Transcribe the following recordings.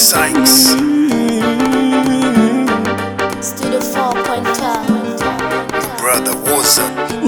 Sykes. Studio 4.0. Brother Woza.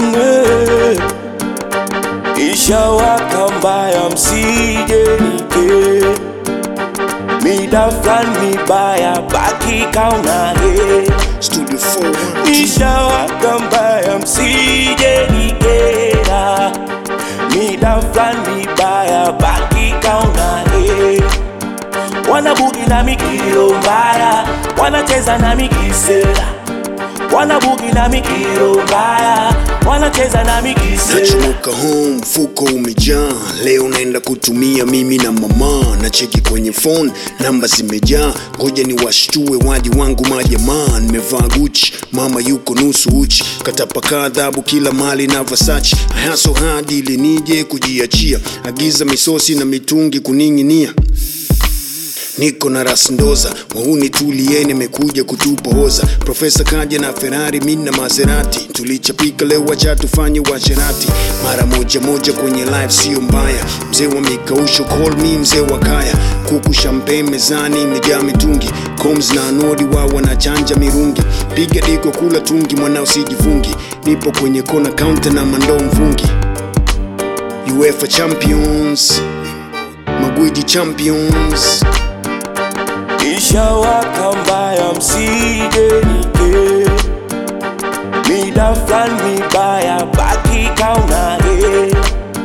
Ishawaka mbaya msije nike Mida flani baya baki kauna he Studio 4.0. Ishawaka mbaya msije nikera Mida flani baya baki kauna he Wanabugi na mikiro mbaya wanacheza na mikisela Wanabugi na mikiro mbaya wanacheza na mikisela Nachomoka home, mfuko umejaa. Leo naenda kutumia mimi na mama. Na cheki kwenye phone, namba zimejaa. Ngoja ni washtue waji wangu majamaa. Nimevaa Gucci, mama yuko nusu uchi. Katapaka adhabu kila mali na Versace. I hustle hard ili nije kujiachia. Agiza misosi na mitungi kuning'inia. Niko na rasndoza, wahuni tulieni mekuja kutupa hoza. Profesa kaja na Ferrari, mimi na Maserati. Tulichapika leo wacha tufanye washerati. Mara moja moja kwenye live sio mbaya. Mzee wa mikausho call me mzee wa kaya. Kuku champagne mezani imejaa mitungi. Combs na anodi wao wanachanja mirungi. Piga diko kula tungi mwanao sijifungi. Nipo kwenye kona counter na mandoo mvungi. UEFA champions, magwiji champions. Ishawaka mbaya msije nike Mida flani baya baki kauna he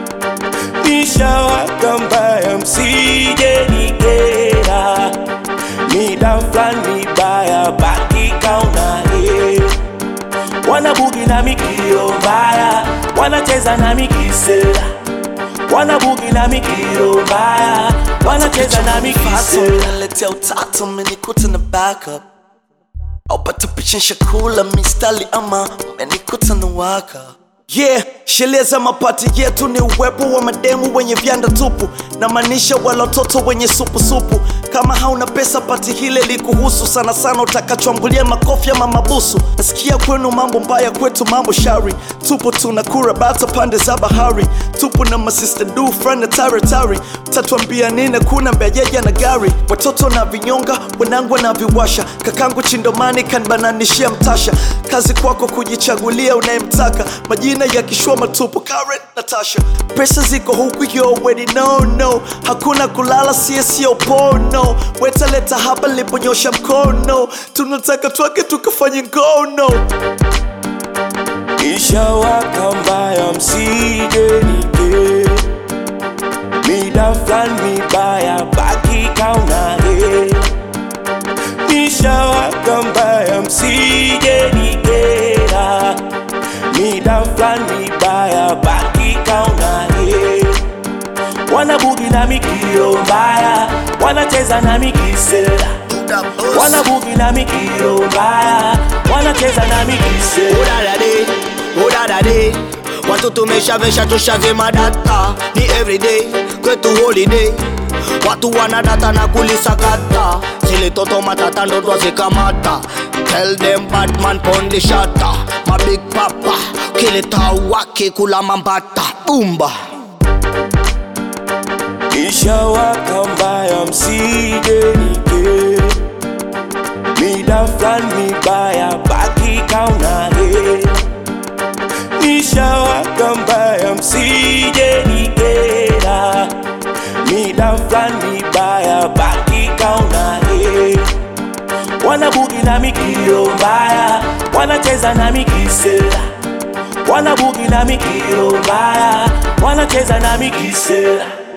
Ishawaka mbaya msije nikera Mida flani baya baki kauna he Wanabugi na mikiro mbaya wanacheza na mikisela Wanabugi na mikiro mbaya wanacheza na mikisela Naletea utatu umenikuta na backup Aupata picha nshakula mistali ama umenikuta na waka Yeah, sheria za mapati yetu ni uwepo wa mademu wenye vyanda tupu na maanisha wala watoto wenye supu. Kama hauna pesa pati hile likuhusu sana sana utakachoambulia makofi ama mabusu. Nasikia kwenu mambo mbaya kwetu mambo shari. Tupo tunakura bata pande za bahari. Tupo na masista du friend na tari. Utatuambia nini kuna mbejeja na gari. Watoto na vinyonga, wanangu na viwasha. Kakangu chindomani kanbananishia mtasha. Kazi kwako kujichagulia unayemtaka. Majina ya kishua matupu Karen, Natasha. Pesa ziko huku you already know. Hakuna kulala sio pono. Wetaleta hapa liponyosha mkono. Tunataka twake tukafanye ngono. Ishawaka mbaya msije nike Mida flani baya baki kauna he Ishawaka mbaya msije nikera Mida flani baya baki kauna he Wanabugi na mikiro mbaya wanacheza na mikisela Wanabugi na mikiro mbaya wanacheza na mikisela Udadade, watu tumeshavesha tushazima data. Ni everyday, kwetu holiday. Watu wanadata na kulisakata. Zile toto matata ndo twazikamata. Tell them Batman pon the shutter. My big papa, kileta wake kula mambata. Boomba. Ishawaka mbaya msije nike Mida flani baya baki kauna he Ishawaka mbaya msije nikera Mida flani baya baki kauna he Wanabugi na mikiro mbaya wanacheza na mikisela Wanabugi na mikiro mbaya wanacheza na mikisela